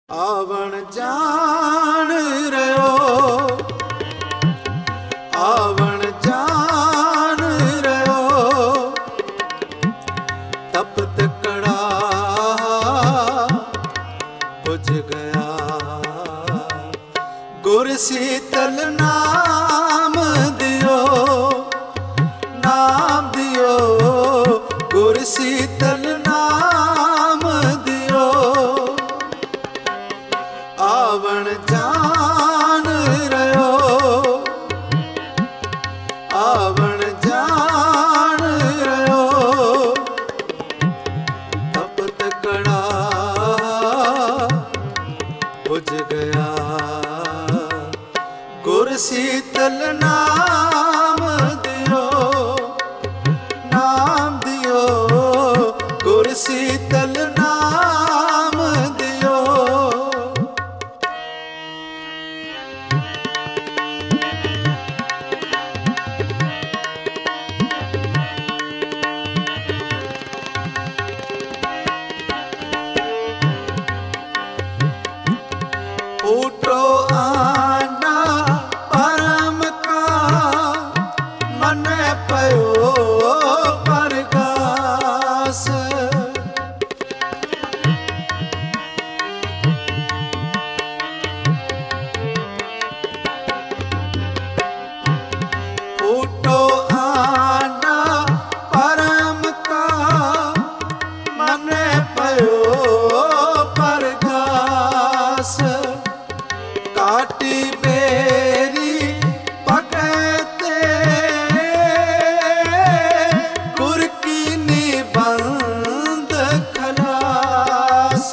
आवण जान रहो, आवण जान रहो, तपत कड़ा बुझ गया। गुर शीतल नाम दियो, नाम दियो, गुर शीतल नाम दियो। आवण जान रहो, आवण जान रहो, तपत कड़ा बुझ गया। गुर शीतल नाम दियो, नाम दियो, गुर शीतल नाम दियो। फूटो आना परम का, मन पयो प्रकाश। फूटो आना परम का, मन पयो प्रकाश। काटी बेरी पकते, गुर की निबंध खलास।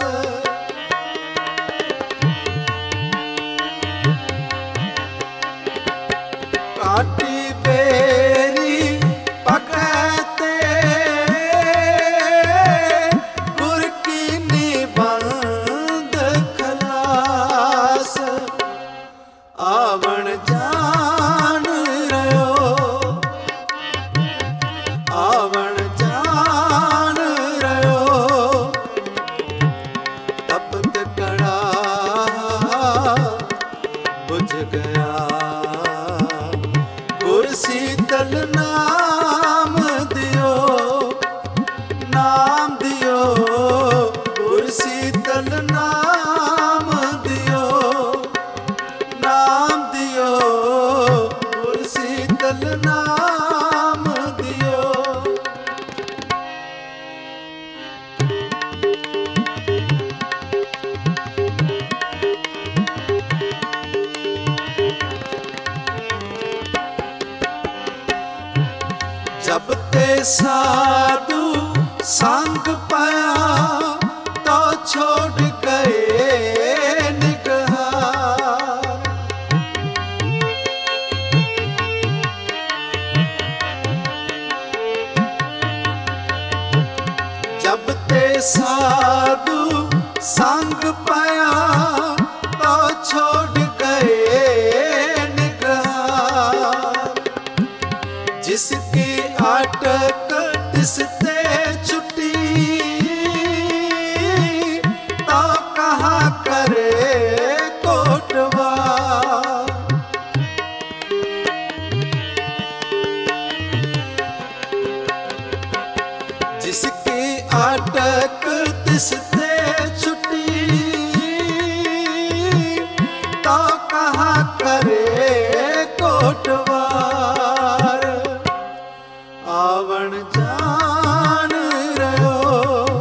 काटी बेरी पकते, गुर की निबंध खलास। आवण जान रहो, आवण जान रहो, तपत कड़ा बुझ गया। गुर शीतल नाम दियो, नाम दियो, गुर शीतल नाम दियो, नाम दियो, गुर शीतल नाम दियो। जब ते साधु संग पाया, तो छोड़ गए निगहार। जब ते साधु संग पाया, तो छोड़ गए निगहार। जिसकी अटक तिसते छुटी, तो कहाँ करे कोटवा। जिसकी अटक तिसते छुटी, तो कहाँ करे कोटवार। आवण जान रहो,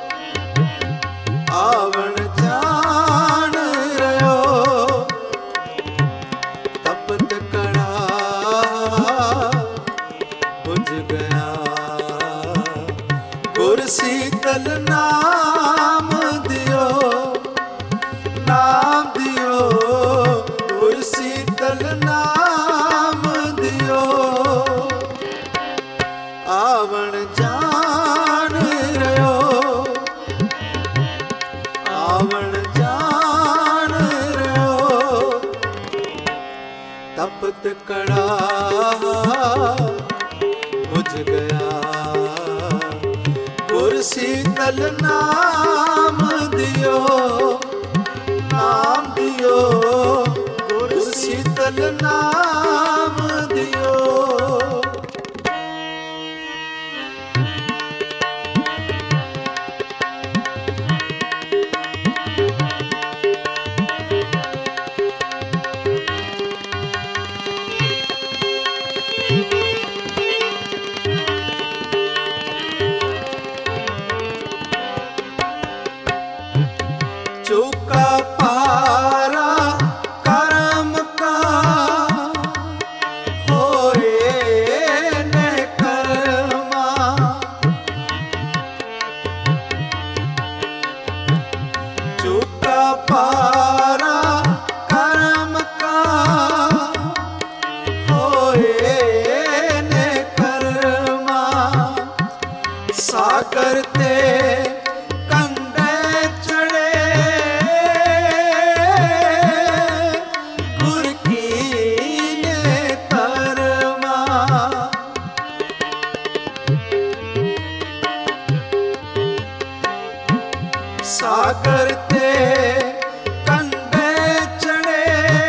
आवण जान रहो, तपत कड़ा बुझ गया। गुर शीतल नाम दियो, नाम दियो, गुर शीतल नाम दियो। आवण जान रहो, आवण जान रहो, तपत कड़ा बुझ गया। गुर शीतल नाम दियो, ਸੀਤਲ ਨਾਮ ਦਿਓ। ਚੌਕਾ ਪਾਰਾ ਕਰਮ ਕਾ ਹੋਏ ਨੇ ਕਰਮਾ। ਚੌਕਾ ਪਾਰਾ ਕਰਮ ਕਾ ਹੋਏ ਨੇ ਕਰਮਾ। ਸਾਗਰ ਤੇ ਸਾਗਰ ਤੇ ਕੰਢੇ ਚੜੇ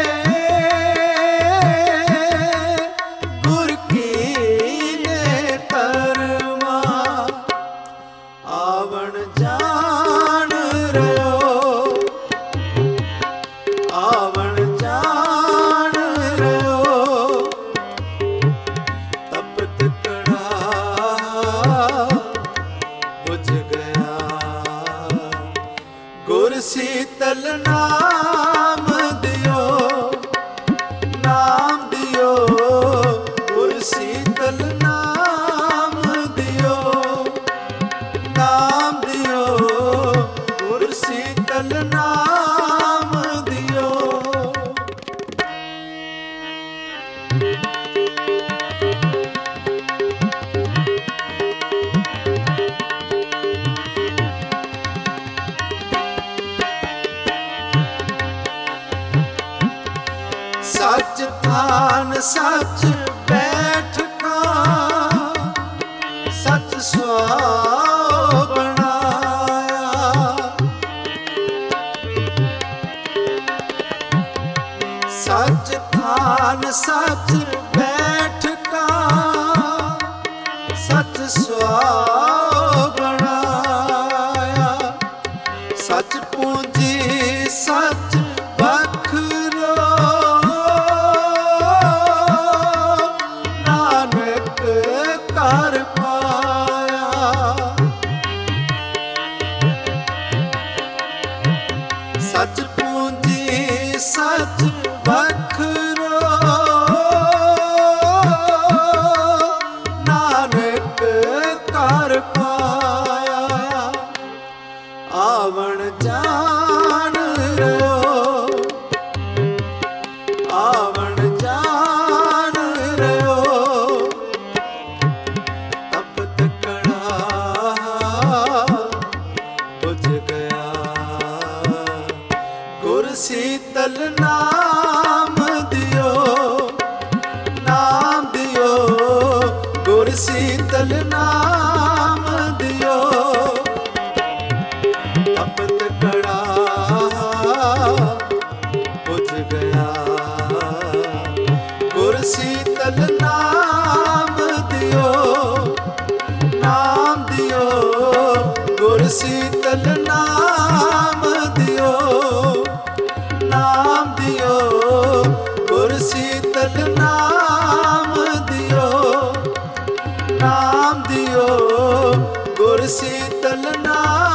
ਗੁਰ ਕੀ ਨੇ ਧਰਮਾ। ਆਵਣ ਜਾਣ ਰਿਓ, ਆਵਣ ਜਾਣ ਰਿਓ। ਤਪਤ ਕੜਾ ਬੁਝ ਗਿਆ, ਗੁਰ ਸੀਤਲ ਨਾਮ ਦਿਓ, ਨਾਮ ਦਿਓ। ਗੁਰ ਸੀਤਲ ਨਾਮ ਦਿਓ, ਨਾਮ ਦਿਓ। ਗੁਰ ਸੀਤਲ ਨਾਮ ਦਿਓ। ਸੱਚ ਥਾਨ ਸੱਚ ਬੈਠਕਾ, ਸੱਚ ਸੁਆਹ ਬਣਾਇਆ। ਸੱਚ ਥਾਨ ਸੱਚ ਬੈਠਕਾ, ਸੱਚ ਸੁਆਹ ਬਣਾਇਆ। ਸੱਚ ਪੂੰਜੀ ਸੱਚ ਵਖਰਾ, ਕਰ ਪਾਇਆ। ਸੱਚ ਪੂੰਜੀ ਸੱਚ ਵਖਰਾ, ਨਾਨਕ ਕਰ ਪਾਇਆ। ਆਵਣ ਜਾਣ ਰਿਓ, ਆਵਣ ਜਾਣ ਰਿਓ। ਸੀਤਲ ਨਾਮ ਦਿਓ, ਨਾਮ ਦਿਓ। ਗੁਰ ਸੀਤਲ ਨਾਮ ਦਿਓ। ਤਪਤ ਕੜਾ ਬੁਝ ਗਿਆ, ਗੁਰ ਸੀਤਲ ਨਾਮ ਦਿਓ, ਨਾਮ ਦਿਓ। ਗੁਰ ਸੀਤਲ ਨਾਮ ਦਿਓ, ਨਾਮ ਦਿਓ। ਗੁਰ ਸੀਤਲ ਨਾਮ ਦਿਓ, ਨਾਮ ਦਿਓ। ਗੁਰ ਸੀਤਲ ਨਾਮ